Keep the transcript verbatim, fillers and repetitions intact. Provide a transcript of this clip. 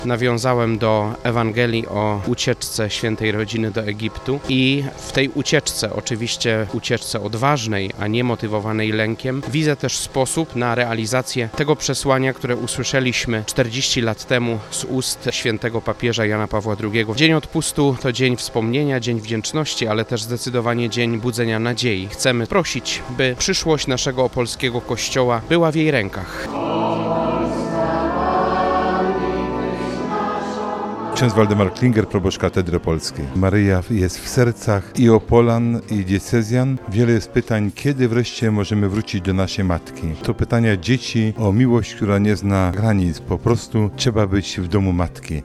nawiązałem do Ewangelii o ucieczce świętej rodziny do Egiptu i w tej ucieczce, oczywiście ucieczce odważnej, a nie motywowanej lękiem, widzę też sposób na realizację tego przesłania, które usłyszeliśmy czterdzieści lat temu z ust świętego papieża Jana Pawła drugiego. Dzień Odpustu to dzień wspomnienia, dzień wdzięczności, ale też zdecydowanie dzień budzenia nadziei. Chcemy prosić, by przyszłość naszego opolskiego Kościoła była w jej rękach. Ksiądz Waldemar Klinger, proboszcz Katedry Opolskiej. Maryja jest w sercach i Opolan, i diecezjan. Wiele jest pytań, kiedy wreszcie możemy wrócić do naszej Matki. To pytania dzieci o miłość, która nie zna granic. Po prostu trzeba być w domu Matki.